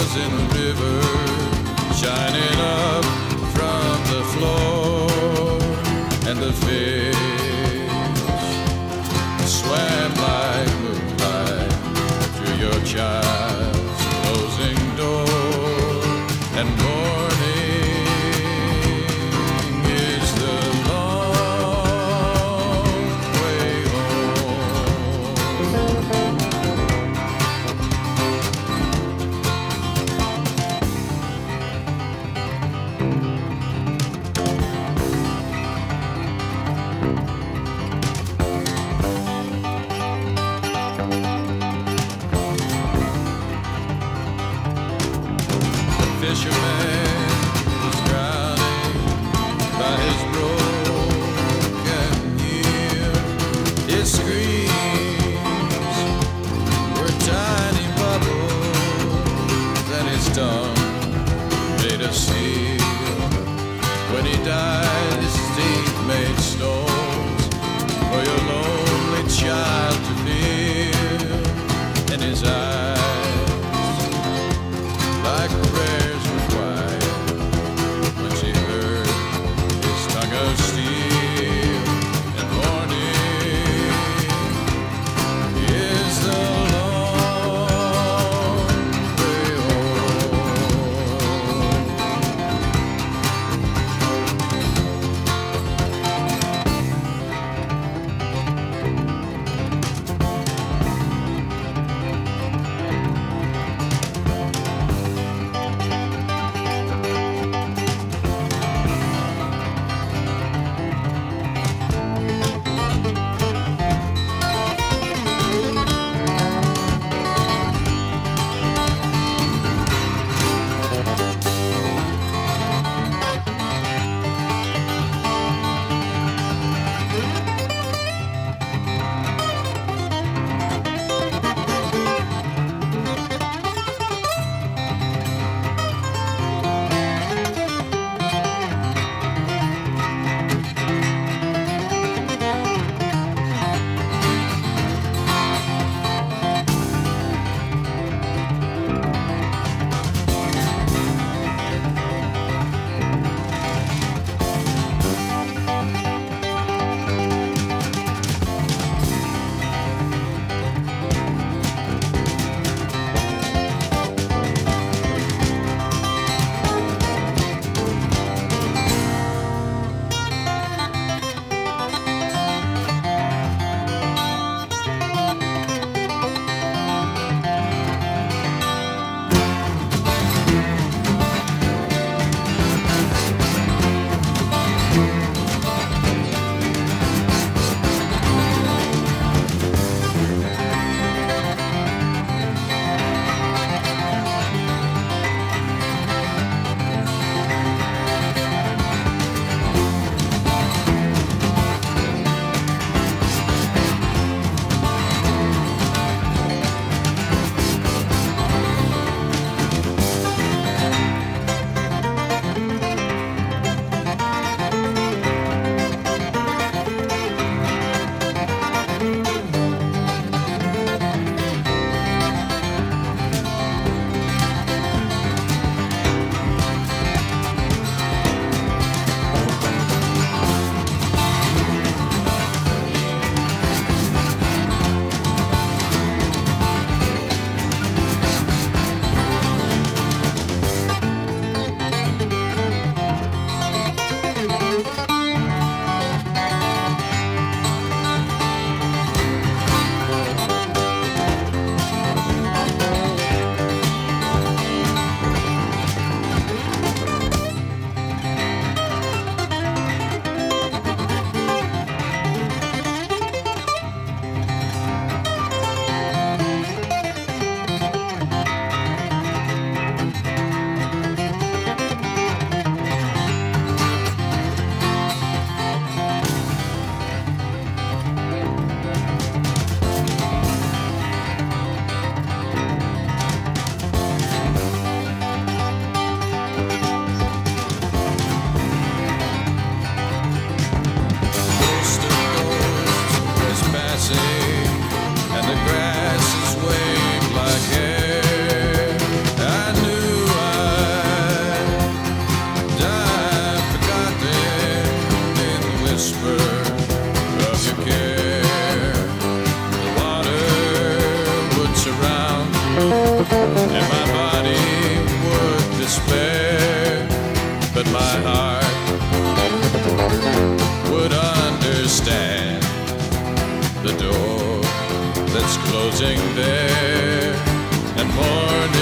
stars in the river shining up from the floor, and the fish swam like moonlight through your child's closing door, and morning is the long way home. Fisherman was drowning by his broken heel. His screams were tiny bubbles, and his tongue made of steel. When he died, his teeth made stones for your lonely child to feel, and his eyes like prayers were quiet when she heard his tongue of steel. And morning is the long way home. my heart would understand the door that's closing there, and morning